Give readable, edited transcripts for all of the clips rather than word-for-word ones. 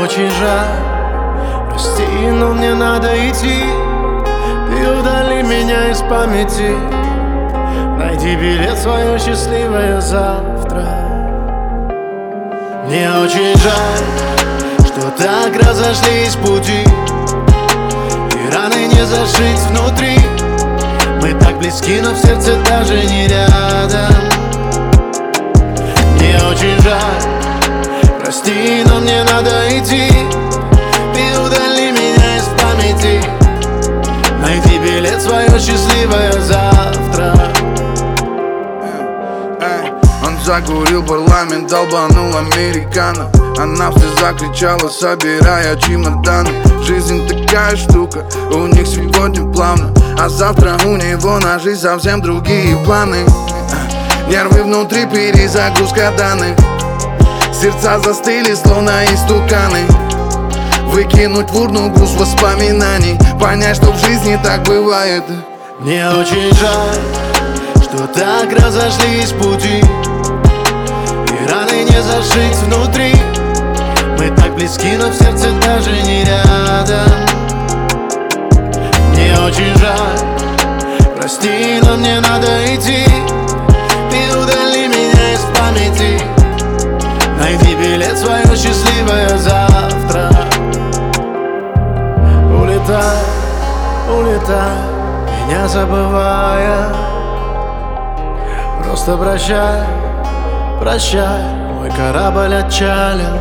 очень жаль, прости, но мне надо идти. Ты удали меня из памяти. Найди билет в свое счастливое завтра. Мне очень жаль, что так разошлись пути, и раны не зашить внутри. Мы так близки, но в сердце даже не рядом. Мне очень жаль, прости, но мне надо идти. Ты удали меня из памяти. Найди билет в свое счастливое завтра. Он закурил парламент, долбанул американо. Она в слезах кричала, собирая чемоданы. Жизнь такая штука, у них сегодня плавно, а завтра у него на жизнь совсем другие планы. Нервы внутри, перезагрузка данных. Сердца застыли, словно истуканы. Выкинуть в урну груз воспоминаний, понять, что в жизни так бывает. Мне очень жаль, что так разошлись пути, и раны не зашить внутри. Мы так близки, но в сердце даже не рядом. Мне очень жаль, прости, но мне надо идти. Ты удали меня из памяти. Найди билет в свое счастливое завтра. Улетай, улетай, меня забывая. Просто прощай, прощай, мой корабль отчалил.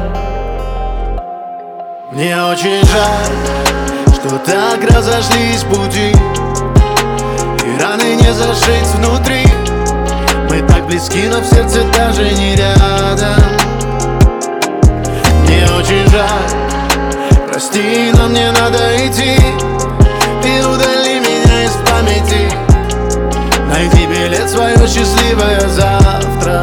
Мне очень жаль, что так разошлись пути, и раны не зашить внутри. Мы так близки, но в сердце даже не рядом. Мне очень жаль, прости, но мне надо идти. Ты удали меня из памяти. Найди билет в свое счастливое завтра.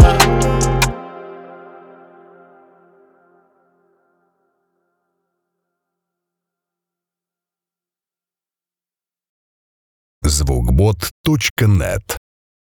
Звукбот.нет